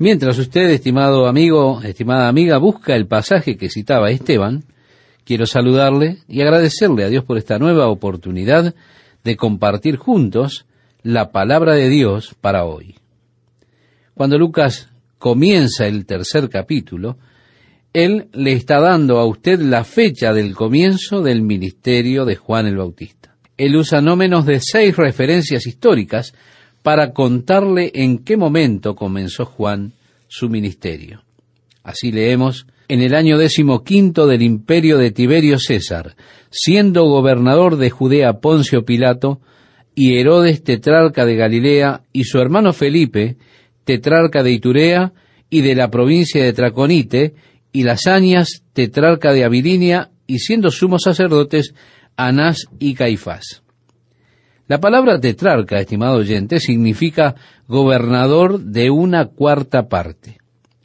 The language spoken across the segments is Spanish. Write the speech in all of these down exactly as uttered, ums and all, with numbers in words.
Mientras usted, estimado amigo, estimada amiga, busca el pasaje que citaba Esteban, quiero saludarle y agradecerle a Dios por esta nueva oportunidad de compartir juntos la palabra de Dios para hoy. Cuando Lucas comienza el tercer capítulo, él le está dando a usted la fecha del comienzo del ministerio de Juan el Bautista. Él usa no menos de seis referencias históricas para contarle en qué momento comenzó Juan su ministerio. Así leemos: en el año decimoquinto del imperio de Tiberio César, siendo gobernador de Judea Poncio Pilato, y Herodes tetrarca de Galilea, y su hermano Felipe, tetrarca de Iturea, y de la provincia de Traconite, y Lasanias, tetrarca de Abilinia, y siendo sumos sacerdotes, Anás y Caifás. La palabra tetrarca, estimado oyente, significa gobernador de una cuarta parte.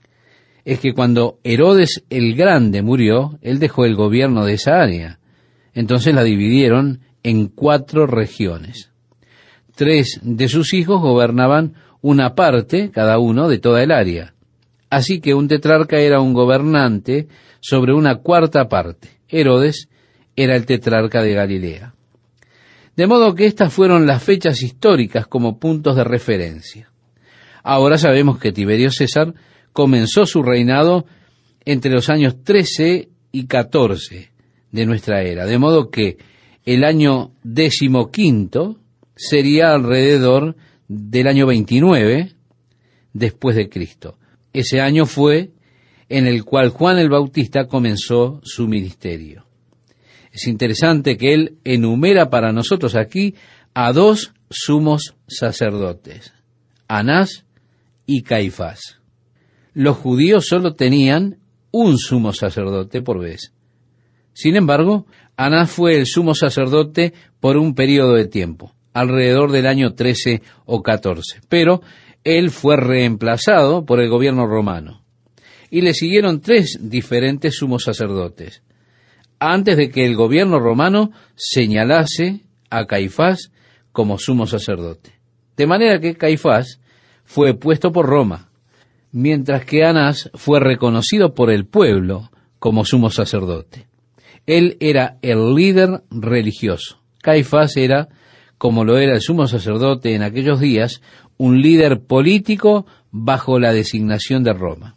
Es que cuando Herodes el Grande murió, él dejó el gobierno de esa área. Entonces la dividieron en cuatro regiones. Tres de sus hijos gobernaban una parte, cada uno, de toda el área. Así que un tetrarca era un gobernante sobre una cuarta parte. Herodes era el tetrarca de Galilea. De modo que estas fueron las fechas históricas como puntos de referencia. Ahora sabemos que Tiberio César comenzó su reinado entre los años trece y catorce de nuestra era, de modo que el año decimoquinto sería alrededor del año veintinueve después de Cristo. Ese año fue en el cual Juan el Bautista comenzó su ministerio. Es interesante que él enumera para nosotros aquí a dos sumos sacerdotes, Anás y Caifás. Los judíos solo tenían un sumo sacerdote por vez. Sin embargo, Anás fue el sumo sacerdote por un periodo de tiempo, alrededor del año trece o catorce, pero él fue reemplazado por el gobierno romano. Y le siguieron tres diferentes sumos sacerdotes, antes de que el gobierno romano señalase a Caifás como sumo sacerdote. De manera que Caifás fue puesto por Roma, mientras que Anás fue reconocido por el pueblo como sumo sacerdote. Él era el líder religioso. Caifás era, como lo era el sumo sacerdote en aquellos días, un líder político bajo la designación de Roma.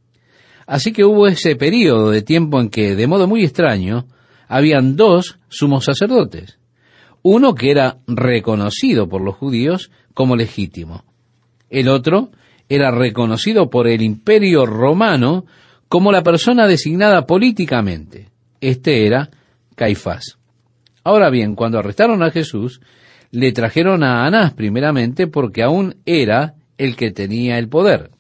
Así que hubo ese periodo de tiempo en que, de modo muy extraño, habían dos sumos sacerdotes. Uno que era reconocido por los judíos como legítimo. El otro era reconocido por el imperio romano como la persona designada políticamente. Este era Caifás. Ahora bien, cuando arrestaron a Jesús, le trajeron a Anás primeramente porque aún era el que tenía el poder.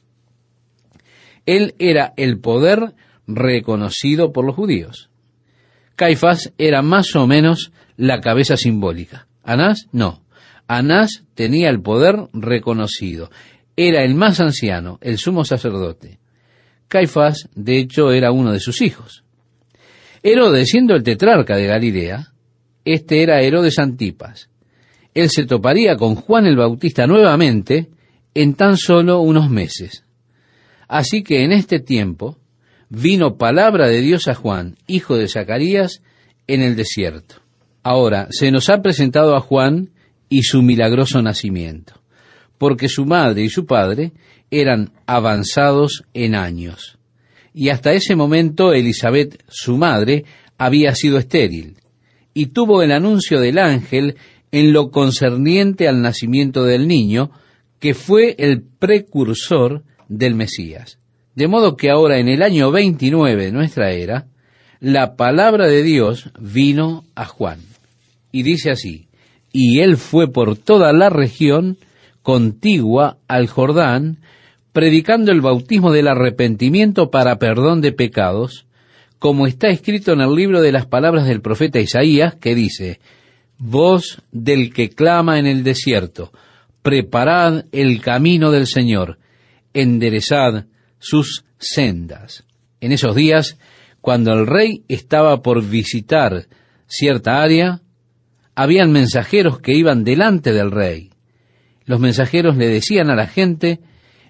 Él era el poder reconocido por los judíos. Caifás era más o menos la cabeza simbólica. Anás, no. Anás tenía el poder reconocido. Era el más anciano, el sumo sacerdote. Caifás, de hecho, era uno de sus hijos. Herodes, siendo el tetrarca de Galilea, este era Herodes Antipas. Él se toparía con Juan el Bautista nuevamente en tan solo unos meses. Así que en este tiempo vino palabra de Dios a Juan, hijo de Zacarías, en el desierto. Ahora, se nos ha presentado a Juan y su milagroso nacimiento, porque su madre y su padre eran avanzados en años. Y hasta ese momento Elisabet, su madre, había sido estéril, y tuvo el anuncio del ángel en lo concerniente al nacimiento del niño, que fue el precursor del Mesías. De modo que ahora, en el año veintinueve de nuestra era, la palabra de Dios vino a Juan. Y dice así: y él fue por toda la región contigua al Jordán, predicando el bautismo del arrepentimiento para perdón de pecados, como está escrito en el libro de las palabras del profeta Isaías, que dice: voz del que clama en el desierto, preparad el camino del Señor, enderezad sus sendas. En esos días, cuando el rey estaba por visitar cierta área, habían mensajeros que iban delante del rey. Los mensajeros le decían a la gente: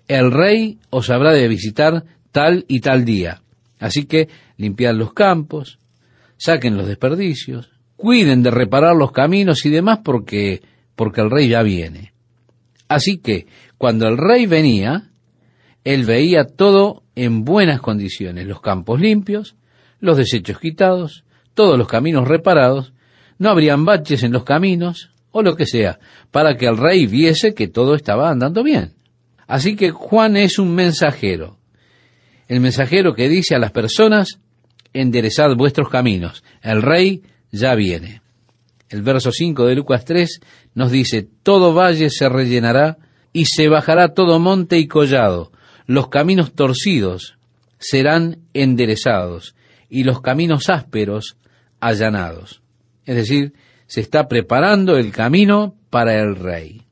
el rey os habrá de visitar tal y tal día. Así que limpiad los campos, saquen los desperdicios, cuiden de reparar los caminos y demás porque, porque el rey ya viene. Así que cuando el rey venía, él veía todo en buenas condiciones, los campos limpios, los desechos quitados, todos los caminos reparados, no habrían baches en los caminos, o lo que sea, para que el rey viese que todo estaba andando bien. Así que Juan es un mensajero, el mensajero que dice a las personas, enderezad vuestros caminos, el rey ya viene. El verso cinco de Lucas tres nos dice, todo valle se rellenará y se bajará todo monte y collado, los caminos torcidos serán enderezados y los caminos ásperos allanados. Es decir, se está preparando el camino para el rey.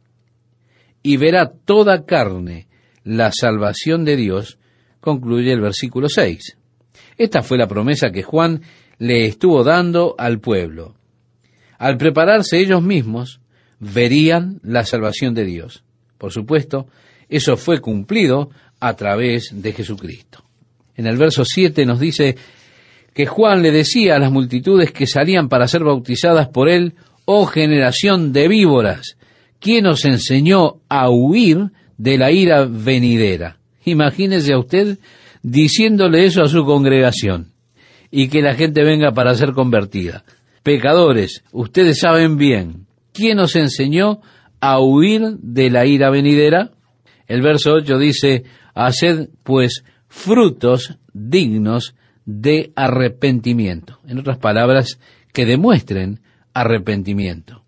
Y verá toda carne la salvación de Dios, concluye el versículo seis. Esta fue la promesa que Juan le estuvo dando al pueblo. Al prepararse ellos mismos, verían la salvación de Dios. Por supuesto, eso fue cumplido a través de Jesucristo. En el verso siete nos dice que Juan le decía a las multitudes que salían para ser bautizadas por él, oh generación de víboras, ¿quién os enseñó a huir de la ira venidera? Imagínese a usted diciéndole eso a su congregación y que la gente venga para ser convertida. Pecadores, ustedes saben bien, ¿quién os enseñó a huir de la ira venidera? El verso ocho dice, haced pues frutos dignos de arrepentimiento. En otras palabras, que demuestren arrepentimiento.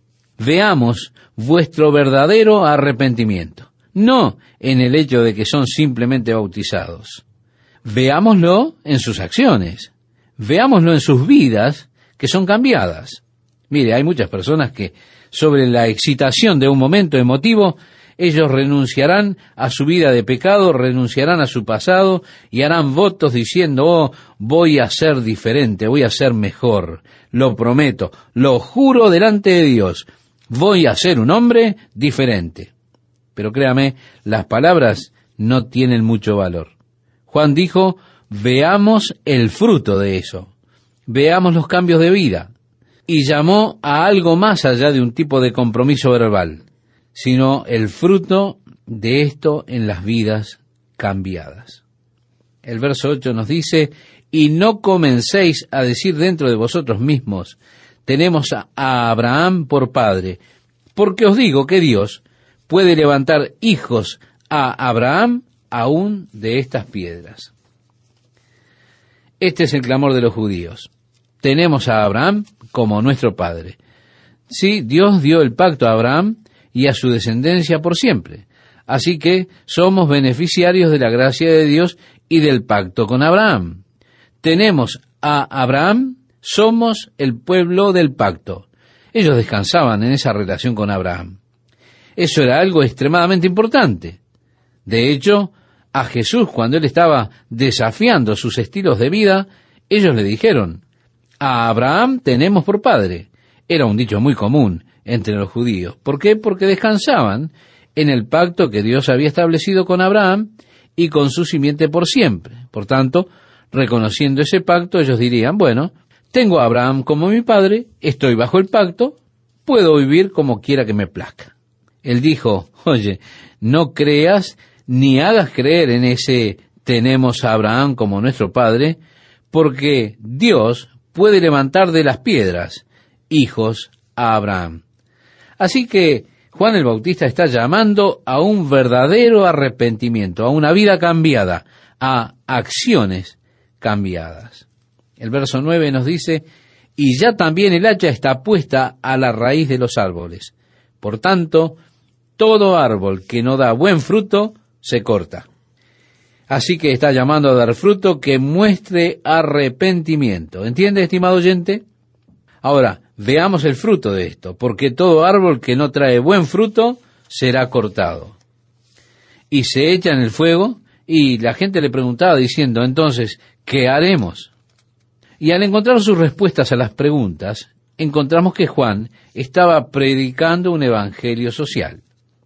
Veamos vuestro verdadero arrepentimiento, no en el hecho de que son simplemente bautizados. Veámoslo en sus acciones, veámoslo en sus vidas que son cambiadas. Mire, hay muchas personas que sobre la excitación de un momento emotivo, ellos renunciarán a su vida de pecado, renunciarán a su pasado y harán votos diciendo, oh, voy a ser diferente, voy a ser mejor, lo prometo, lo juro delante de Dios, voy a ser un hombre diferente. Pero créame, las palabras no tienen mucho valor. Juan dijo, veamos el fruto de eso, veamos los cambios de vida, y llamó a algo más allá de un tipo de compromiso verbal, sino el fruto de esto en las vidas cambiadas. El verso ocho nos dice, y no comencéis a decir dentro de vosotros mismos, tenemos a Abraham por padre, porque os digo que Dios puede levantar hijos a Abraham aún de estas piedras. Este es el clamor de los judíos. Tenemos a Abraham como nuestro padre. Sí, Dios dio el pacto a Abraham y a su descendencia por siempre. Así que somos beneficiarios de la gracia de Dios y del pacto con Abraham. Tenemos a Abraham, somos el pueblo del pacto. Ellos descansaban en esa relación con Abraham. Eso era algo extremadamente importante. De hecho, a Jesús, cuando él estaba desafiando sus estilos de vida, ellos le dijeron, a Abraham tenemos por padre. Era un dicho muy común entre los judíos. ¿Por qué? Porque descansaban en el pacto que Dios había establecido con Abraham y con su simiente por siempre. Por tanto, reconociendo ese pacto, ellos dirían, bueno, tengo a Abraham como mi padre, estoy bajo el pacto, puedo vivir como quiera que me plazca. Él dijo, oye, no creas ni hagas creer en ese tenemos a Abraham como nuestro padre, porque Dios puede levantar de las piedras hijos a Abraham. Así que Juan el Bautista está llamando a un verdadero arrepentimiento, a una vida cambiada, a acciones cambiadas. El verso nueve nos dice, y ya también el hacha está puesta a la raíz de los árboles. Por tanto, todo árbol que no da buen fruto, se corta. Así que está llamando a dar fruto que muestre arrepentimiento. ¿Entiende, estimado oyente? Ahora, veamos el fruto de esto, porque todo árbol que no trae buen fruto será cortado. Y se echa en el fuego, y la gente le preguntaba diciendo, entonces, ¿qué haremos? Y al encontrar sus respuestas a las preguntas, encontramos que Juan estaba predicando un evangelio social.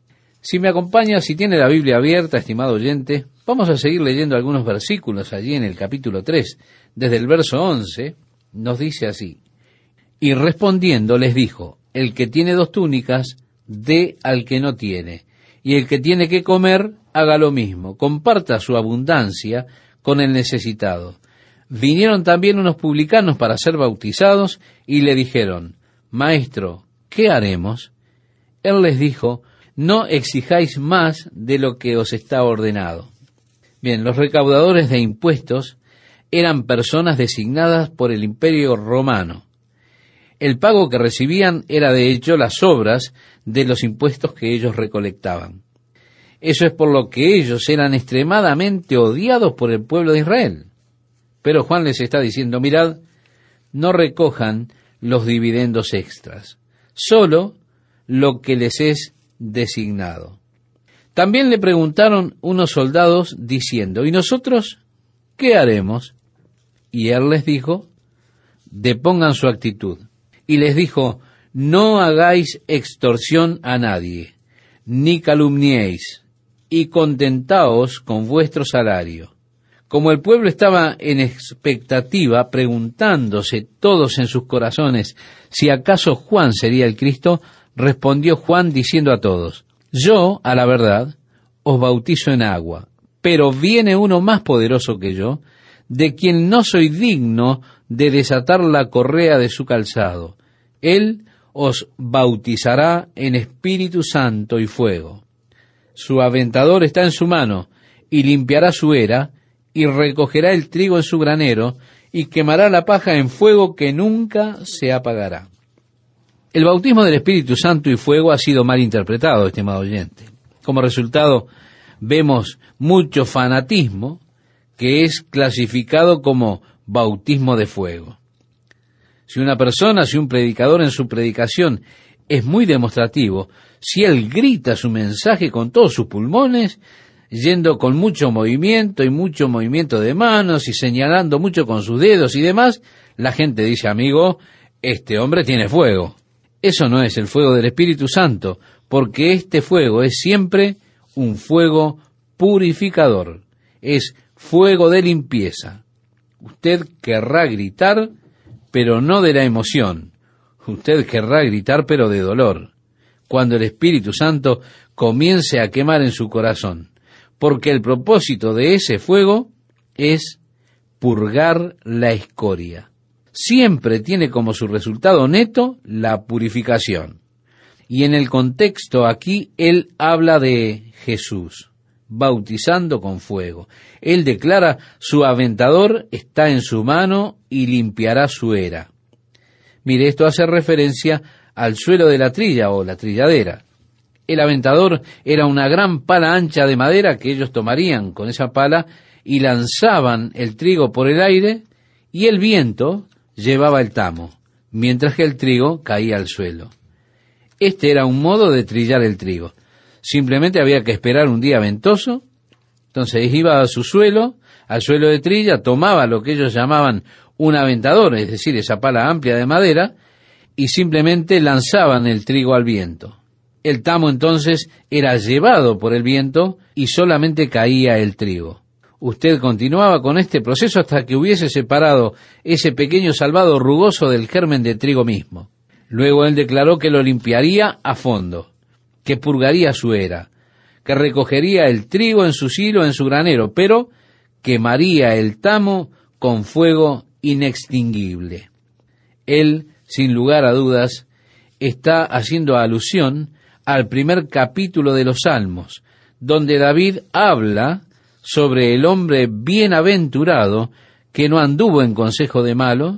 Si me acompaña, si tiene la Biblia abierta, estimado oyente, vamos a seguir leyendo algunos versículos allí en el capítulo tres. Desde el verso once nos dice así: y respondiendo les dijo, el que tiene dos túnicas, dé al que no tiene, y el que tiene que comer, haga lo mismo, comparta su abundancia con el necesitado. Vinieron también unos publicanos para ser bautizados, y le dijeron, Maestro, ¿qué haremos? Él les dijo, no exijáis más de lo que os está ordenado. Bien, los recaudadores de impuestos eran personas designadas por el Imperio Romano. El pago que recibían era de hecho las obras de los impuestos que ellos recolectaban. Eso es por lo que ellos eran extremadamente odiados por el pueblo de Israel. Pero Juan les está diciendo, mirad, no recojan los dividendos extras, solo lo que les es designado. También le preguntaron unos soldados diciendo, ¿y nosotros qué haremos? Y él les dijo, depongan su actitud. Y les dijo, no hagáis extorsión a nadie, ni calumniéis, y contentaos con vuestro salario. Como el pueblo estaba en expectativa, preguntándose todos en sus corazones si acaso Juan sería el Cristo, respondió Juan diciendo a todos, yo, a la verdad, os bautizo en agua, pero viene uno más poderoso que yo, de quien no soy digno de desatar la correa de su calzado. Él os bautizará en Espíritu Santo y fuego. Su aventador está en su mano, y limpiará su era, y recogerá el trigo en su granero, y quemará la paja en fuego que nunca se apagará. El bautismo del Espíritu Santo y fuego ha sido mal interpretado, estimado oyente. Como resultado, vemos mucho fanatismo que es clasificado como bautismo de fuego. Si una persona, si un predicador en su predicación es muy demostrativo, si él grita su mensaje con todos sus pulmones, yendo con mucho movimiento y mucho movimiento de manos y señalando mucho con sus dedos y demás, la gente dice, amigo, este hombre tiene fuego. Eso no es el fuego del Espíritu Santo, porque este fuego es siempre un fuego purificador, es fuego de limpieza. Usted querrá gritar, pero no de la emoción. Usted querrá gritar, pero de dolor, cuando el Espíritu Santo comience a quemar en su corazón. Porque el propósito de ese fuego es purgar la escoria. Siempre tiene como su resultado neto la purificación. Y en el contexto aquí, él habla de Jesús, bautizando con fuego. Él declara, su aventador está en su mano y limpiará su era. Mire, esto hace referencia al suelo de la trilla o la trilladera. El aventador era una gran pala ancha de madera que ellos tomarían con esa pala y lanzaban el trigo por el aire, y el viento llevaba el tamo, mientras que el trigo caía al suelo. Este era un modo de trillar el trigo. Simplemente había que esperar un día ventoso, entonces iba a su suelo, al suelo de trilla, tomaba lo que ellos llamaban un aventador, es decir, esa pala amplia de madera, y simplemente lanzaban el trigo al viento. El tamo entonces era llevado por el viento y solamente caía el trigo. Usted continuaba con este proceso hasta que hubiese separado ese pequeño salvado rugoso del germen de trigo mismo. Luego él declaró que lo limpiaría a fondo, que purgaría su era, que recogería el trigo en su silo, en su granero, pero quemaría el tamo con fuego inextinguible. Él, sin lugar a dudas, está haciendo alusión al primer capítulo de los Salmos, donde David habla sobre el hombre bienaventurado que no anduvo en consejo de malo,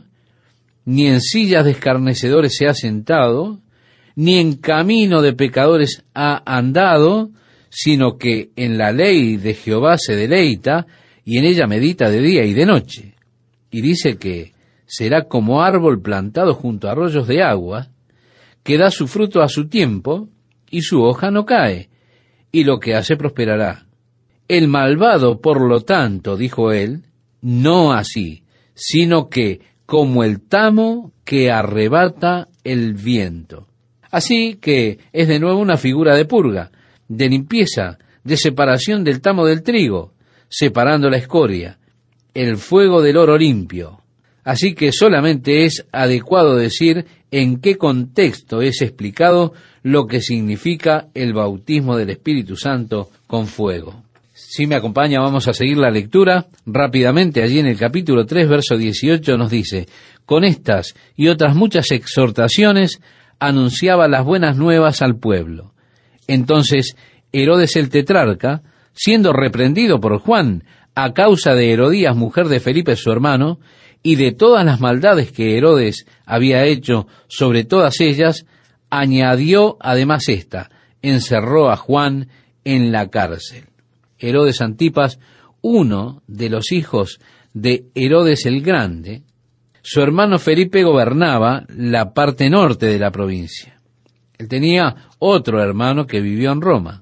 ni en sillas de escarnecedores se ha sentado, ni en camino de pecadores ha andado, sino que en la ley de Jehová se deleita, y en ella medita de día y de noche. Y dice que será como árbol plantado junto a arroyos de agua, que da su fruto a su tiempo, y su hoja no cae, y lo que hace prosperará. El malvado, por lo tanto, dijo él, no así, sino que como el tamo que arrebata el viento. Así que es de nuevo una figura de purga. de limpieza, de separación del tamo del trigo, separando la escoria, el fuego del oro limpio. Así que solamente es adecuado decir en qué contexto es explicado lo que significa el bautismo del Espíritu Santo con fuego. Si me acompaña, vamos a seguir la lectura rápidamente. Allí en el capítulo tres, verso dieciocho nos dice: con estas y otras muchas exhortaciones anunciaba las buenas nuevas al pueblo. Entonces Herodes el tetrarca, siendo reprendido por Juan a causa de Herodías, mujer de Felipe su hermano, y de todas las maldades que Herodes había hecho sobre todas ellas, añadió además esta: encerró a Juan en la cárcel. Herodes Antipas, uno de los hijos de Herodes el Grande, su hermano Felipe gobernaba la parte norte de la provincia. Él tenía otro hermano que vivió en Roma.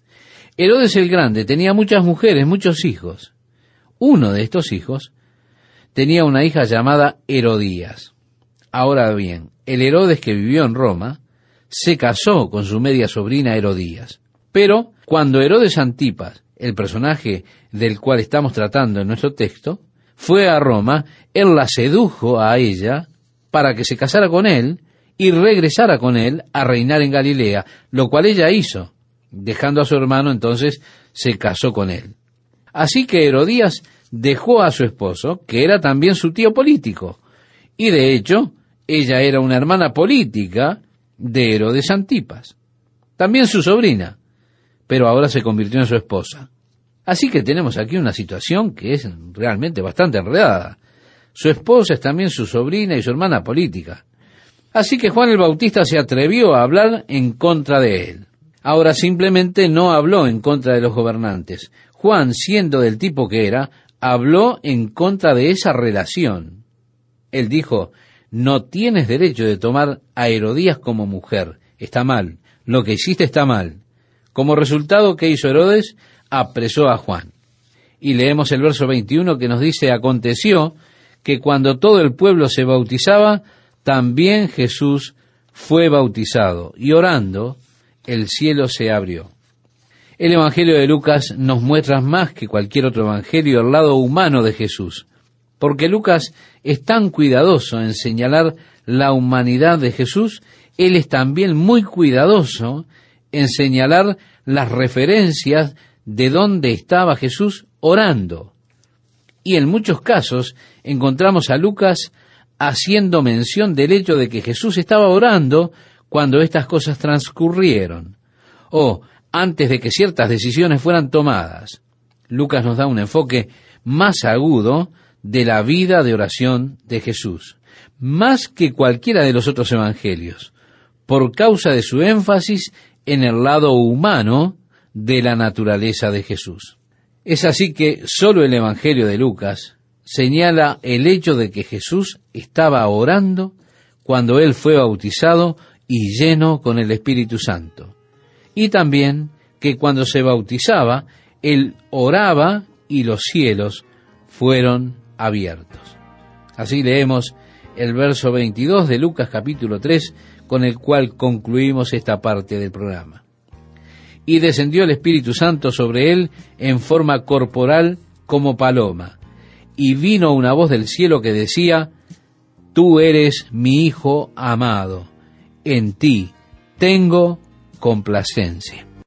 Herodes el Grande tenía muchas mujeres, muchos hijos. Uno de estos hijos tenía una hija llamada Herodías. Ahora bien, el Herodes que vivió en Roma se casó con su media sobrina Herodías. Pero cuando Herodes Antipas, el personaje del cual estamos tratando en nuestro texto, fue a Roma, él la sedujo a ella para que se casara con él y regresara con él a reinar en Galilea, lo cual ella hizo. Dejando a su hermano, entonces se casó con él. Así que Herodías dejó a su esposo, que era también su tío político, y de hecho, ella era una hermana política de Herodes Antipas, también su sobrina, pero ahora se convirtió en su esposa. Así que tenemos aquí una situación que es realmente bastante enredada. Su esposa es también su sobrina y su hermana política. Así que Juan el Bautista se atrevió a hablar en contra de él. Ahora simplemente no habló en contra de los gobernantes. Juan, siendo del tipo que era, habló en contra de esa relación. Él dijo: no tienes derecho de tomar a Herodías como mujer. Está mal. Lo que hiciste está mal. Como resultado, ¿qué hizo Herodes? Apresó a Juan. Y leemos el verso veintiuno que nos dice: aconteció que cuando todo el pueblo se bautizaba, también Jesús fue bautizado, y orando, el cielo se abrió. El Evangelio de Lucas nos muestra más que cualquier otro evangelio el lado humano de Jesús, porque Lucas es tan cuidadoso en señalar la humanidad de Jesús, él es también muy cuidadoso en señalar las referencias de dónde estaba Jesús orando. Y en muchos casos encontramos a Lucas haciendo mención del hecho de que Jesús estaba orando cuando estas cosas transcurrieron, o antes de que ciertas decisiones fueran tomadas. Lucas nos da un enfoque más agudo de la vida de oración de Jesús, más que cualquiera de los otros evangelios, por causa de su énfasis en el lado humano de la naturaleza de Jesús. Es así que solo el Evangelio de Lucas señala el hecho de que Jesús estaba orando cuando él fue bautizado y lleno con el Espíritu Santo. Y también que cuando se bautizaba, él oraba y los cielos fueron abiertos. Así leemos el verso veintidós de Lucas capítulo tres, con el cual concluimos esta parte del programa. Y descendió el Espíritu Santo sobre él en forma corporal como paloma, y vino una voz del cielo que decía: tú eres mi Hijo amado, en ti tengo complacencia.